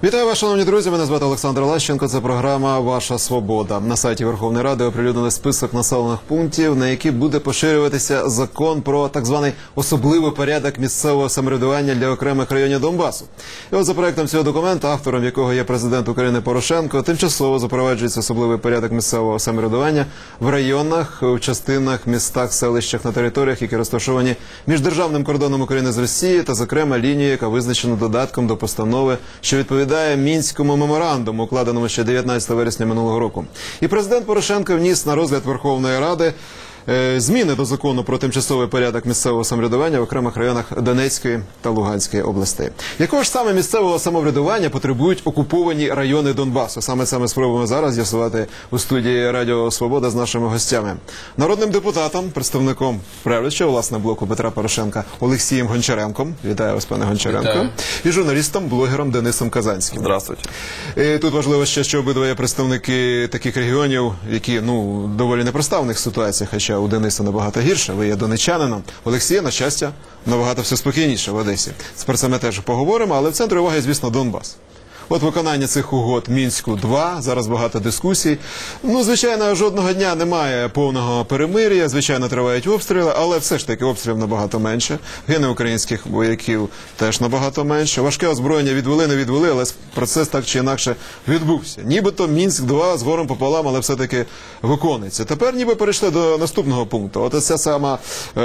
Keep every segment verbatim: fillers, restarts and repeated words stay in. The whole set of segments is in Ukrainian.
Вітаю вас, шановні друзі, мене звати Олександр Лащенко, це програма «Ваша свобода». На сайті Верховної Ради оприлюднили список населених пунктів, на які буде поширюватися закон про так званий особливий порядок місцевого самоврядування для окремих районів Донбасу. І от за проектом цього документу, автором якого є президент України Порошенко, тимчасово запроваджується особливий порядок місцевого самоврядування в районах, в частинах, містах, селищах на територіях, які розташовані між державним кордоном України з Росією та, зокрема, лінією, яка визначена додатком до постанови, що відповідає Мінському меморандуму, укладеному ще дев'ятнадцятого вересня минулого року. І президент Порошенко вніс на розгляд Верховної Ради е, зміни до закону про тимчасовий порядок місцевого самоврядування в окремих районах Донецької та Луганської областей. Якого ж саме місцевого самоврядування потребують окуповані райони Донбасу? Саме це ми спробуємо зараз з'ясувати у студії Радіо Свобода з нашими гостями. Народним депутатом, представником правлячого, власне, блоку Петра Порошенка Олексієм Гончаренком. Вітаю вас, пане Гончаренко. Вітаю. І журналістом, блогером Денисом Казанським. Здравствуйте. І тут важливо ще, що обидва є представники таких регіонів, які, ну, доволі непроста в них ситуація, хоча у Дениса набагато гірше, ви є донеччанином. Олексія, на щастя, набагато все спокійніше в Одесі. Про це ми теж поговоримо, але в центрі уваги, звісно, Донбас. От виконання цих угод Мінську-два, зараз багато дискусій. Ну, звичайно, жодного дня немає повного перемир'я, звичайно, тривають обстріли, але все ж таки обстрілів набагато менше. Гине українських вояків теж набагато менше. Важке озброєння відвели, не відвели, але процес так чи інакше відбувся. Нібито Мінськ-два з горем пополам, але все-таки виконується. Тепер ніби перейшли до наступного пункту. От ця сама,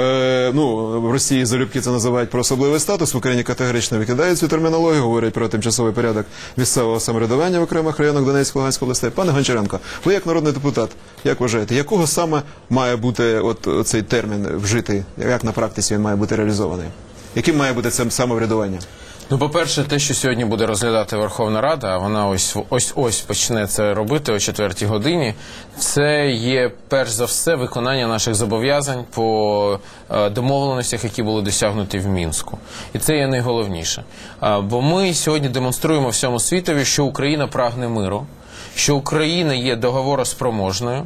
е, ну, в Росії залюбки це називають про особливий статус, в Україні категорично викидають цю термінологію, говорять про тимчасовий порядок місцевого самоврядування в окремих районах Донецької, Луганської областей. Пане Гончаренко, ви як народний депутат, як вважаєте, якого саме має бути от цей термін вжитий, як на практиці він має бути реалізований? Яким має бути це самоврядування? Ну, по-перше, те, що сьогодні буде розглядати Верховна Рада, а вона ось-ось почне це робити о четвертій годині, це є, перш за все, виконання наших зобов'язань по е, домовленостях, які були досягнуті в Мінську. І це є найголовніше. А, бо ми сьогодні демонструємо всьому світові, що Україна прагне миру, що Україна є договороспроможною,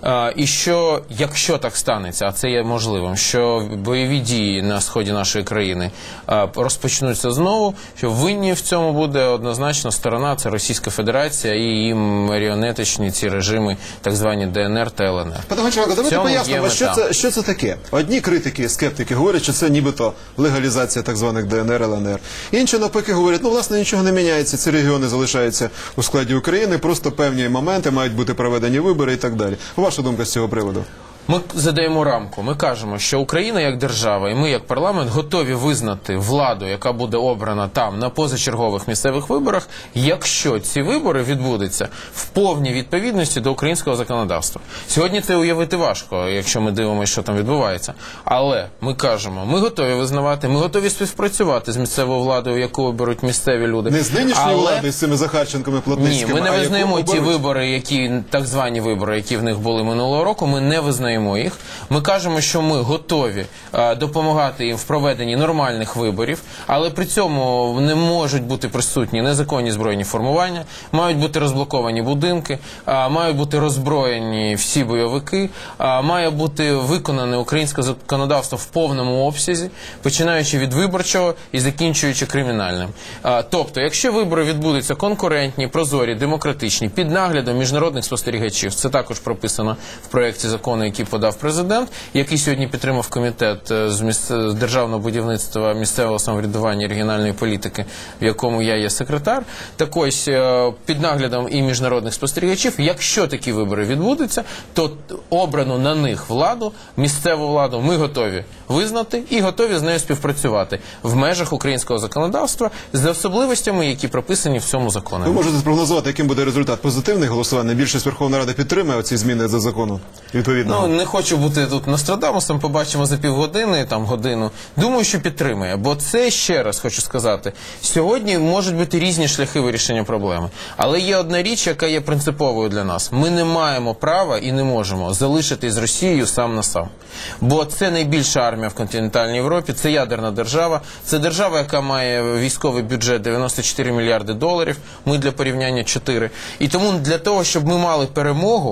і що, якщо так станеться, а це є можливим, що бойові дії на сході нашої країни розпочнуться знову, що винні в цьому буде однозначно сторона, це Російська Федерація і її маріонетичні ці режими, так звані ДНР та ЛНР. Пане Гончаренко, давайте пояснимо, що це, що це таке. Одні критики, скептики говорять, що це нібито легалізація так званих ДНР, ЛНР. Інші навпаки говорять, ну, власне, нічого не міняється, ці регіони залишаються у складі України, просто певні моменти мають бути проведені вибори і так далі. Ваша думка з цього приводу? Ми задаємо рамку. Ми кажемо, що Україна як держава і ми як парламент готові визнати владу, яка буде обрана там на позачергових місцевих виборах, якщо ці вибори відбудуться в повній відповідності до українського законодавства. Сьогодні це уявити важко, якщо ми дивимося, що там відбувається. Але ми кажемо, ми готові визнавати, ми готові співпрацювати з місцевою владою, яку оберуть місцеві люди. Не з нинішньою Але... владою, з цими Захарченками, Плотницькими. Ні, ми не визнаємо ті оберуть... вибори, які, так звані вибори, які в них були минулого року, ми не визнаємо їх. Ми кажемо, що ми готові а, допомагати їм в проведенні нормальних виборів, але при цьому не можуть бути присутні незаконні збройні формування, мають бути розблоковані будинки, а, мають бути роззброєні всі бойовики, а, має бути виконане українське законодавство в повному обсязі, починаючи від виборчого і закінчуючи кримінальним. А, тобто, якщо вибори відбудуться конкурентні, прозорі, демократичні, під наглядом міжнародних спостерігачів, це також прописано в проєкті закону, який подав президент, який сьогодні підтримав комітет з, місц... з державного будівництва, місцевого самоврядування і регіональної політики, в якому я є секретар. Так ось, під наглядом і міжнародних спостерігачів, якщо такі вибори відбудуться, то обрану на них владу, місцеву владу ми готові визнати і готові з нею співпрацювати в межах українського законодавства з особливостями, які прописані в цьому законі. Ви можете спрогнозувати, яким буде результат? Позитивний голосування? Більшість Верховної Ради підтримує ці зміни до закону? Відповідно. Ну, не хочу бути тут Нострадамусом, побачимо за півгодини, там, годину. Думаю, що підтримує, бо це, ще раз хочу сказати, сьогодні можуть бути різні шляхи вирішення проблеми. Але є одна річ, яка є принциповою для нас. Ми не маємо права і не можемо залишитись з Росією сам на сам. Бо це найбільша армія в континентальній Європі, це ядерна держава, це держава, яка має військовий бюджет дев'яносто чотири мільярди доларів, ми для порівняння чотири. І тому для того, щоб ми мали перемогу,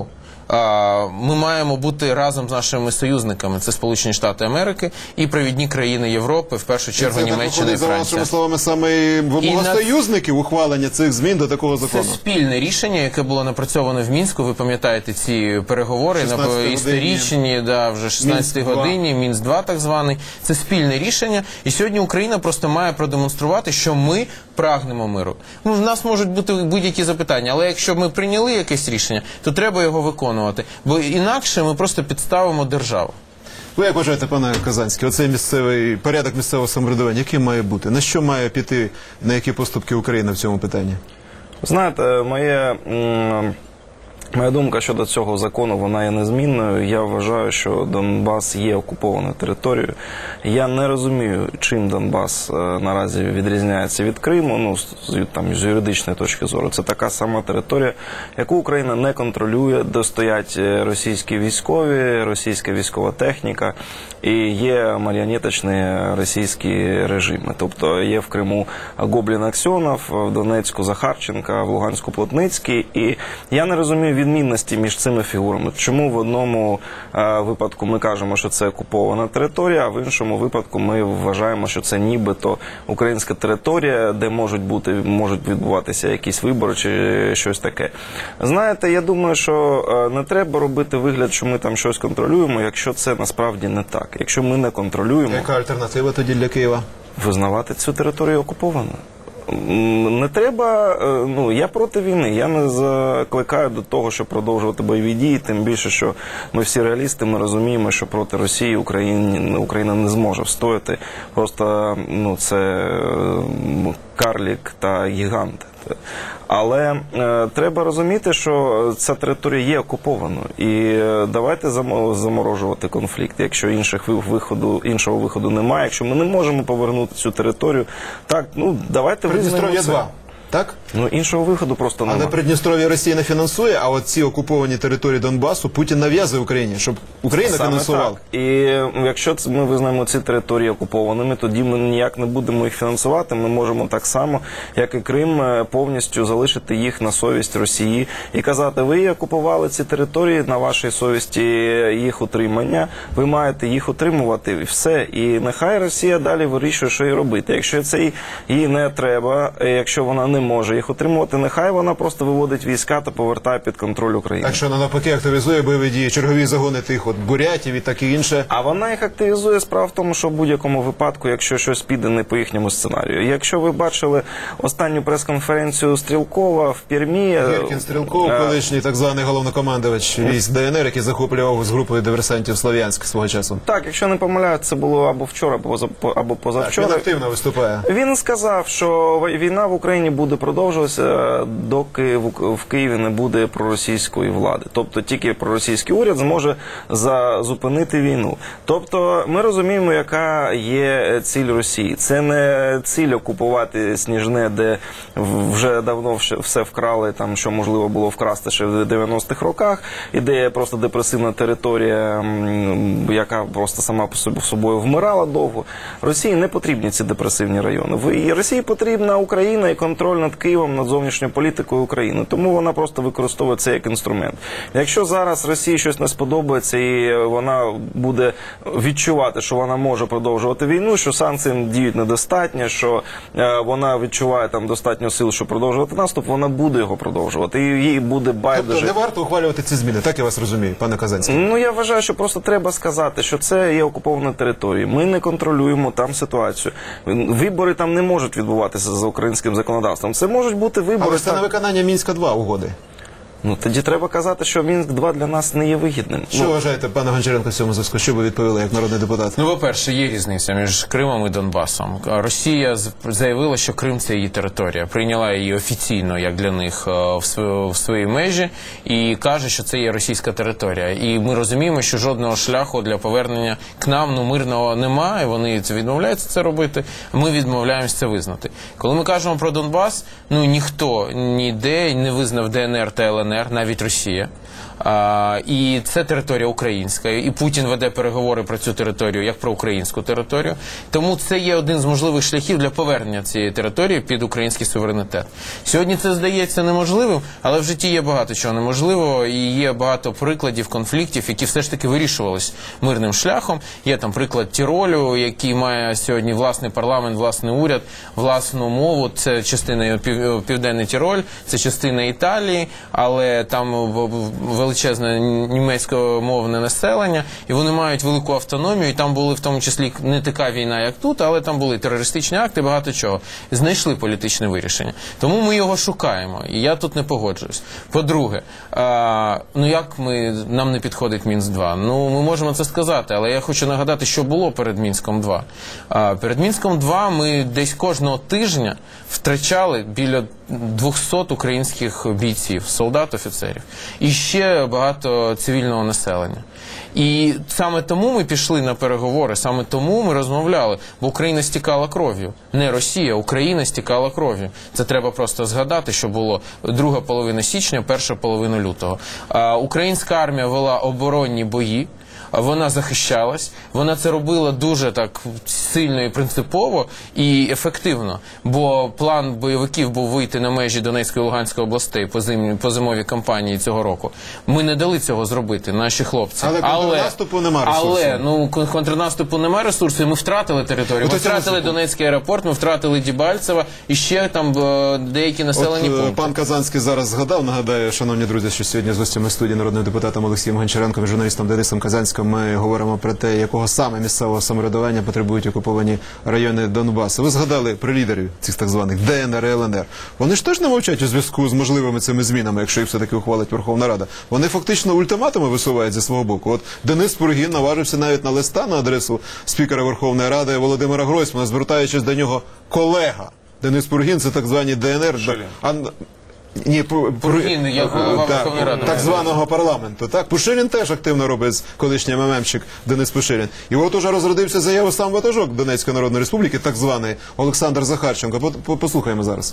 а, ми маємо бути разом з нашими союзниками. Це Сполучені Штати Америки і провідні країни Європи, в першу чергу Це так Німеччина і виходить, за Франція. вашими словами, саме і вимога І на- союзників ухвалення цих змін до такого Це закону. спільне рішення, яке було напрацьоване в Мінську. Ви пам'ятаєте ці переговори на шістнадцятій історичні, да, вже шістнадцятій Мінськ-два. годині, Мінськ два так званий. Це спільне рішення. І сьогодні Україна просто має продемонструвати, що ми прагнемо миру. Ну, в нас можуть бути будь-які запитання, але якщо ми прийняли якесь рішення, то треба його виконувати. Бо інакше ми просто підставимо державу. Ви як вважаєте, пане Казанський, оцей місцевий порядок місцевого самоврядування, який має бути? На що має піти, на які поступки Україна в цьому питанні? Знаєте, моє, м, моя думка щодо цього закону, вона є незмінною. Я вважаю, що Донбас є окупованою територією. Я не розумію, чим Донбас е, наразі відрізняється від Криму, ну, з, з- там, з юридичної точки зору. Це така сама територія, яку Україна не контролює, де стоять е, російські військові, російська військова техніка і є маріонеточні російські режими. Тобто є в Криму Гоблін Аксьонов, в Донецьку Захарченка, в Луганську Плотницький. І я не розумію відмінності між цими фігурами. Чому в одному е, випадку ми кажемо, що це окупована територія, а в іншому випадку ми вважаємо, що це нібито українська територія, де можуть бути, можуть відбуватися якісь вибори чи щось таке. Знаєте, я думаю, що е, не треба робити вигляд, що ми там щось контролюємо, якщо це насправді не так. Якщо ми не контролюємо, Яка альтернатива тоді для Києва? визнавати цю територію окупованою. М, Не треба, е, ну, я проти війни, я не закликаю до того, щоб продовжувати бойові дії, тим більше, що ми всі реалісти, ми розуміємо, що проти Росії Україні, Україна не зможе встояти. Просто, ну, це е, карлік та гігант. Але е, треба розуміти, що ця територія є окупованою. І е, давайте замо- заморожувати конфлікт, якщо інших ви- виходу, іншого виходу немає, якщо ми не можемо повернути цю територію, так, ну, давайте визнаємо Придністров'я це. два. Так? Ну, іншого виходу просто Але немає. Придністров'я Росія не фінансує, а от ці окуповані території Донбасу Путін нав'язує Україні, щоб Україна Саме фінансувала. так. І якщо це- ми визнаємо ці території окупованими, тоді ми ніяк не будемо їх фінансувати. Ми можемо так само, як і Крим, е, повністю залишити їх на совість Росії і казати: ви окупували ці території, на вашій совісті їх утримання, ви маєте їх утримувати, і все. І нехай Росія далі вирішує, що їй робити. Якщо це їй- їй не треба, е, якщо вона не може їх утримувати, нехай вона просто виводить війська та повертає під контроль України. Так що навпаки активізує бойові дії, чергові загони тих от бурятів і таке інше. А вона їх активізує. Справа в тому, що в будь-якому випадку, якщо щось піде не по їхньому сценарію. Якщо ви бачили останню прес-конференцію Стрілкова в Пермі... Гіркін Стрілков, е, колишній так званий головнокомандувач військ ДНР, який захоплював з групою диверсантів Слов'янськ свого часу. Так, якщо не помиляюсь, це було або вчора, або поза- або Так, він позавчора. активно виступає. Він сказав, що війна в Україні буде продовжуватися, доки в в Києві не буде проросійської влади. Тобто тільки проросійський уряд зможе за- зупинити війну. Тобто ми розуміємо, яка є ціль Росії. Це не ціль окупувати Сніжне, де в- вже давно вш- все вкрали, там, що можливо було вкрасти ще в дев'яностих роках. Ідея просто депресивна територія, м, яка просто сама по собі собою вмирала довго. Росії не потрібні ці депресивні райони. Ви- і Росії потрібна Україна і контроль над Києвом, над зовнішньою політикою України. Тому вона просто використовує це як інструмент. Якщо зараз Росії щось не сподобається і вона буде відчувати, що вона може продовжувати війну, що санкції діють недостатньо, що е, вона відчуває там достатньо сил, щоб продовжувати наступ, вона буде його продовжувати. І їй буде байдуже. Тобто не варто ухвалювати ці зміни, так я вас розумію, пане Казанський. Ну, я вважаю, що просто треба сказати, що це є окупована територія. Ми не контролюємо там ситуацію. Вибори там не можуть відбуватися за українським законодавством. Це можуть бути вибори. Але це там- на виконання Мінська два угоди. Ну, тоді треба казати, що Мінськ два для нас не є вигідним. Що Ну, вважаєте, пане Гончаренко, в цьому зв'язку? Що ви відповіли як народний депутат? Ну, по-перше, є різниця між Кримом і Донбасом. Росія з- заявила, що Крим – це її територія. Прийняла її офіційно, як для них, е, в св- в свої межі і каже, що це є російська територія. І ми розуміємо, що жодного шляху для повернення к нам ну, мирного немає. Вони це відмовляються це робити. Ми відмовляємося це визнати. Коли ми кажемо про Донбас, ну ніхто ніде не визнав ДНР та ЛНР, навіть Росія. А, і це територія українська. І Путін веде переговори про цю територію як про українську територію. Тому це є один з можливих шляхів для повернення цієї території під український суверенітет. Сьогодні це здається неможливим, але в житті є багато чого неможливого, і є багато прикладів конфліктів, які все ж таки вирішувались мирним шляхом. Є там приклад Тіролю, який має сьогодні власний парламент, власний уряд, власну мову. Це частина пів, Південний Тіроль, це частина Італії, але там величезне німецькомовне населення, і вони мають велику автономію, і там були в тому числі не така війна, як тут, але там були терористичні акти, багато чого. Знайшли політичне вирішення. Тому ми його шукаємо, і я тут не погоджуюсь. По-друге, а, ну як ми, нам не підходить Мінськ два? Ну, ми можемо це сказати, але я хочу нагадати, що було перед Мінськом два. А, перед Мінськом два ми десь кожного тижня втрачали біля двохсот українських бійців, солдат, офіцерів. І ще багато цивільного населення. І саме тому ми пішли на переговори, саме тому ми розмовляли, бо Україна стікала кров'ю. Не Росія, Україна стікала кров'ю. Це треба просто згадати, що було друга половина січня, перша половина лютого. А, українська армія вела оборонні бої, вона захищалась, вона це робила дуже так сильно і принципово і ефективно, бо план бойовиків був вийти на межі Донецької і Луганської областей по, зим, по зимовій кампанії цього року. Ми не дали цього зробити, наші хлопці. Але контрнаступу немає ресурсів. Але, ну, контрнаступу немає ресурсів, і ми втратили територію. Ми втратили Донецький аеропорт, ми втратили Дебальцево, і ще там деякі населені От, пункти. пан Казанський зараз згадав, нагадаю, шановні друзі, що сьогодні з гостями студії народним депутатом Олексієм Гончаренком і журналістом Денисом Казанським ми говоримо про те, якого саме місцевого самоврядування потребують окуповані райони Донбасу. Ви згадали про лідерів цих так званих Де Ен Ер і Ел Ен Ер. Вони ж теж не мовчать у зв'язку з можливими цими змінами, якщо їх все-таки ухвалить Верховна Рада. Вони фактично ультиматуми висувають зі свого боку. От Денис Пургін наважився навіть на листа на адресу спікера Верховної Ради Володимира Гройсмана, звертаючись до нього колега. Денис Пургін – це так звані Де Ен Ер. А, ні, Пургін, як голова так, Верховної Ради. так званого парламенту. Так, Пушилін теж активно робить з колишній ем ем емщик Денис Пушилін. І от уже розродився заяву сам ватажок Донецької Народної Республіки, так званий Олександр Захарченко. Послухаємо зараз.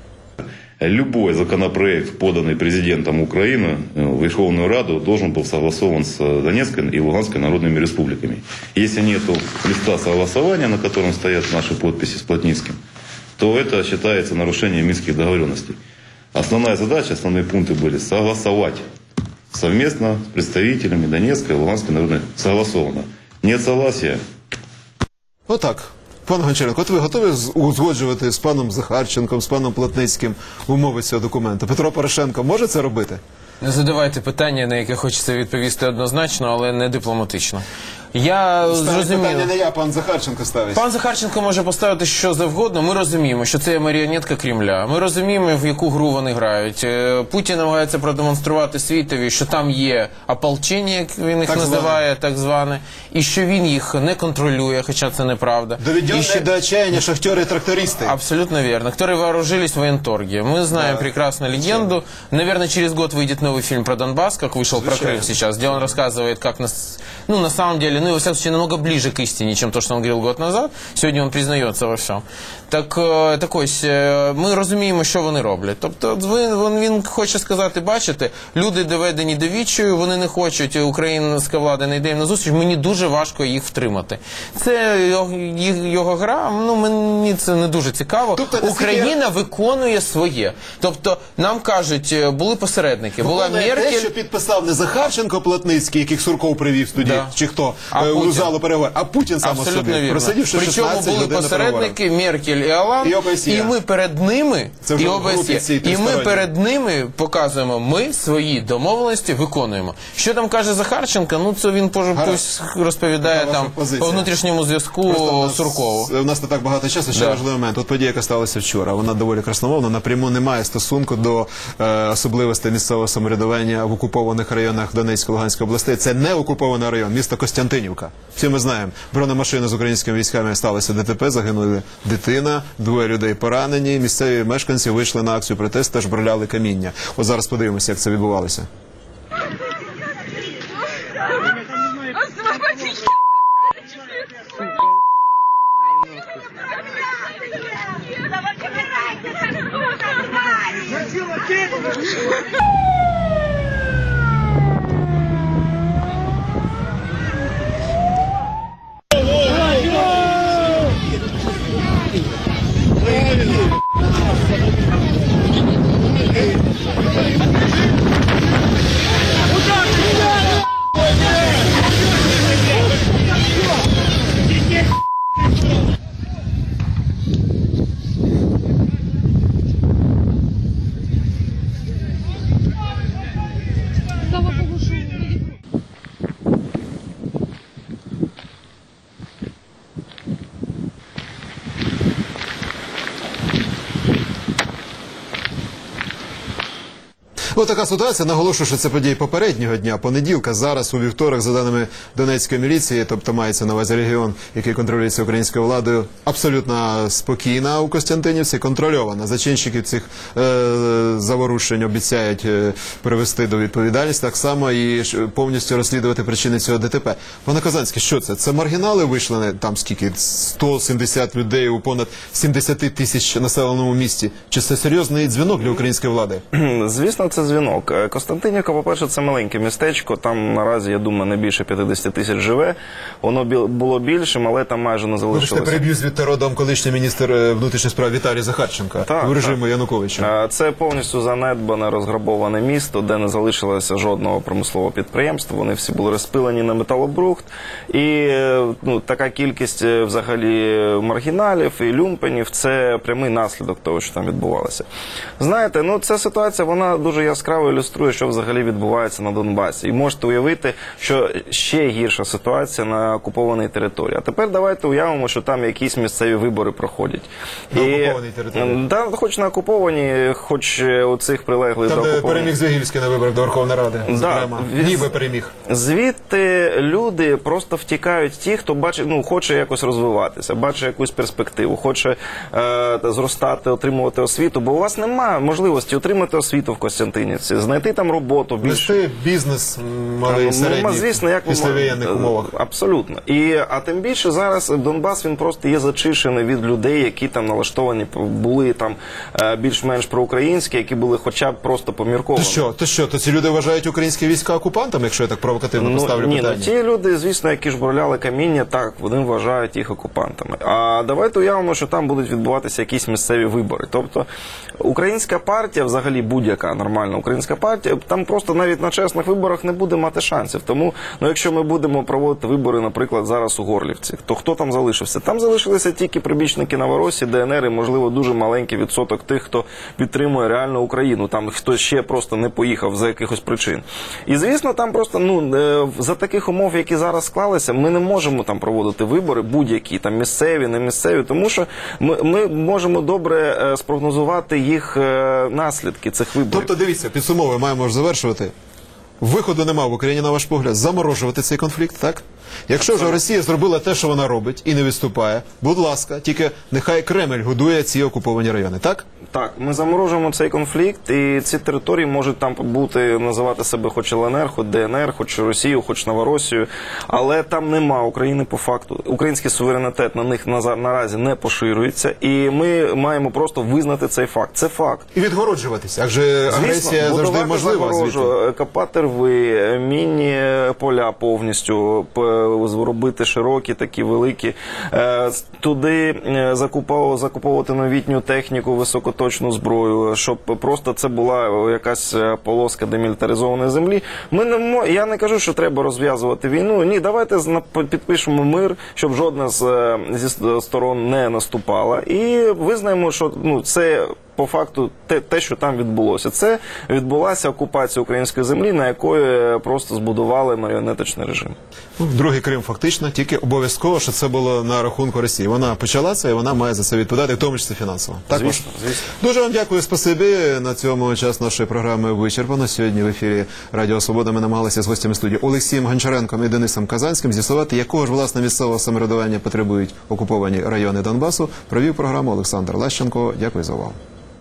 Любой законопроект, поданный президентом Украины в Верховную Раду, должен был согласован с Донецкой и Луганской народными республиками. Если нет листа согласования, на котором стоят наши подписи с Плотницким, то это считается нарушением Минских договоренностей. Основная задача, основные пункты были согласовать совместно с представителями Донецкой и Луганской народной. Согласовано. Нет согласия. Отак. Пан Гончаренко, от ви готові узгоджувати з паном Захарченком, з паном Плотницьким умови цього документу? Петро Порошенко може це робити? Не задавайте питання, на яке хочеться відповісти однозначно, але не дипломатично. Я зрозумів. Питання не я, пан Захарченко ставить. Пан Захарченко може поставити що завгодно. Ми розуміємо, що це маріонетка Кремля. Ми розуміємо, в яку гру вони грають. Путін намагається продемонструвати світові, що там є ополчення, як він їх так називає, зване. так зване, і що він їх не контролює, хоча це неправда. Доведені що... до отчаяния шахтери і трактористи. Абсолютно верно. Которые вооружились в военторге. Мы знаем да. прекрасно легенду. Наверное, через год выйдет новый фильм про Донбасс, как вышел про Крым сейчас, где он рассказывает, как нас, ну, на самом деле, ну, и во всяком случае, намного ближе к истине, чем то, что он говорил год назад. Сегодня он признается во всем. Так, так ось, ми розуміємо, що вони роблять. Тобто, він, він хоче сказати, бачите, люди доведені до відчаю, вони не хочуть, українська влада не йде їм на зустріч, мені дуже важко їх втримати. Це його, його гра, ну, мені це не дуже цікаво. Тобто, Україна виконує своє. Тобто, нам кажуть, були посередники, була Меркель... те, що підписав не Захарченко Плотницький, яких Сурков привів в студії, да. чи хто, а у Путін. залу переговорів, а Путін сам у собі, вірно. просидівши Причому шістнадцять були годин на посередники, Меркель і Алан, і, ОБСЄ. і ми перед ними, Це вже і, в ОБСЄ, групі цій і ми тристоронній. перед ними показуємо, ми свої домовленості виконуємо. Що там каже Захарченко, ну це він пусть розповідає Така там ваша позиція. по внутрішньому зв'язку Просто Суркову. У нас не так багато часу, ще Да. важливий момент. От подія, яка сталася вчора, вона доволі красномовна, напряму не має стосунку до е, особливостей місцевого самоврядування в окупованих районах Донецької, Луганської областей. Це не окупований район, місто Костянтинівка. Всі ми знаємо, бронемашина з українськими військами сталося Де Те Пе, загинули дитина, двоє людей поранені, місцеві мешканці вийшли на акцію протесту, теж броляли каміння. От зараз подивимося, як це відбувалося. Ось така ситуація. Наголошую, що це події попереднього дня, понеділка. Зараз у вівторок, за даними Донецької міліції, тобто мається на увазі регіон, який контролюється українською владою, абсолютно спокійна у Костянтинівці, контрольована. Зачинщиків цих е, заворушень обіцяють е, привести до відповідальності, так само і ж повністю розслідувати причини цього ДТП. Пане Казанське, що це? Це маргінали вийшли, там скільки, сто сімдесят людей у понад сімдесят тисяч населеному місті? Чи це серйозний дзвінок для української влади? Звісно, це дзвінок. Костянтинівка, по-перше, це маленьке містечко. Там наразі, я думаю, не більше п'ятдесят тисяч живе. Воно бі- було більшим, але там майже не Вибачте, залишилося. переб'ю звідти родом колишній міністр е, внутрішніх справ Віталій Захарченко Так, у режиму так. Януковича. Е, Це повністю занедбане, розграбоване місто, де не залишилося жодного промислового підприємства. Вони всі були розпилені на металобрухт. І е, ну, така кількість е, взагалі маргіналів і люмпенів – це прямий наслідок того, що там відбувалося. Знаєте, ну ця ситуація, вона дуже яскраво ілюструє, що взагалі відбувається на Донбасі. І можете уявити, що ще гірша ситуація на окупованій території. А тепер давайте уявимо, що там якісь місцеві вибори проходять. На окупованій території? Да, хоч на окупованій, хоч у цих прилеглих Там, до де окупованих. переміг Звягільський на виборах до Верховної Ради, зокрема. від- Ніби переміг. Звідти люди просто втікають ті, хто бачить, ну, хоче якось розвиватися, бачить якусь перспективу, хоче е, зростати, отримувати освіту, бо у вас немає можливості отримати освіту в Костянтинівці, знайти там роботу, більш... Вести бізнес м, малий, Ну, середній, звісно, як в післявоєнних е, умовах. Абсолютно. І, а тим більше зараз Донбас, він просто є зачищений від людей, які там налаштовані, були там е, більш-менш проукраїнські, які були хоча б просто То помірковані. що, то що, то ці люди вважають українські війська окупантами, якщо я так провокативно поставлю ні, питання? ну ті люди, звісно, які ж бурляли каміння, так, вони вважають їх окупантами. А давайте уявимо, що там будуть відбуватися якісь місцеві вибори. Тобто українська партія, взагалі будь-яка нормальна українська партія, там просто навіть на чесних виборах не буде мати шансів. Тому, ну, якщо ми будемо проводити вибори, наприклад, зараз у Горлівці, то хто там залишився? Там залишилися тільки прибічники Новоросії, ДНР і, можливо, дуже маленький відсоток тих, хто підтримує реально Україну. Там хто ще просто не поїхав за якихось причин. І, звісно, там просто, ну, е, за таких умов, які зараз склалися, ми не можемо там проводити вибори будь-які, там місцеві, не місцеві, тому що ми, ми можемо добре е, спрогнозувати їх е, наслідки цих виборів. Тобто, дивіться, підсумовуємо, маємо ж завершувати. Виходу нема в Україні, на ваш погляд, заморожувати цей конфлікт, так? Якщо вже Росія зробила те, що вона робить, і не виступає, будь ласка, тільки нехай Кремль годує ці окуповані райони, так? Так, ми заморожуємо цей конфлікт, і ці території можуть там бути, називати себе хоч ЛНР, хоч ДНР, хоч Росію, хоч Новоросію, але там нема України по факту. Український суверенітет на них наза- наразі не поширюється, і ми маємо просто визнати цей факт. Це факт. І відгороджуватися, адже агресія завжди будувати можлива звідти. загорожу, копати рви, мінні поля повністю, п- зробити широкі, такі великі, е, туди е, закуповувати, закуповувати новітню техніку, високоточну зброю, щоб просто це була якась е, полоска демілітаризованої землі. Ми не мо- я не кажу, що треба розв'язувати війну. Ні, давайте зна- підпишемо мир, щоб жодна з е, зі сторон не наступала, і визнаємо, що ну це. По факту, те, те, що там відбулося, це відбулася окупація української землі, на якої просто збудували маріонеточний режим. Ну, Другий Крим фактично, тільки обов'язково, що це було на рахунку Росії. Вона почала це, і вона має за це відповідати, в тому числі фінансово. Так, Звісно, Маша? звісно. Дуже вам дякую, спасибі. На цьому час нашої програми вичерпано. Сьогодні в ефірі Радіо Свобода ми намагалися з гостями студії Олексієм Гончаренком і Денисом Казанським з'ясувати, якого ж власне місцевого самоврядування потребують окуповані райони Донбасу. Провів програму Олександр Лащенко. Дякую за увагу.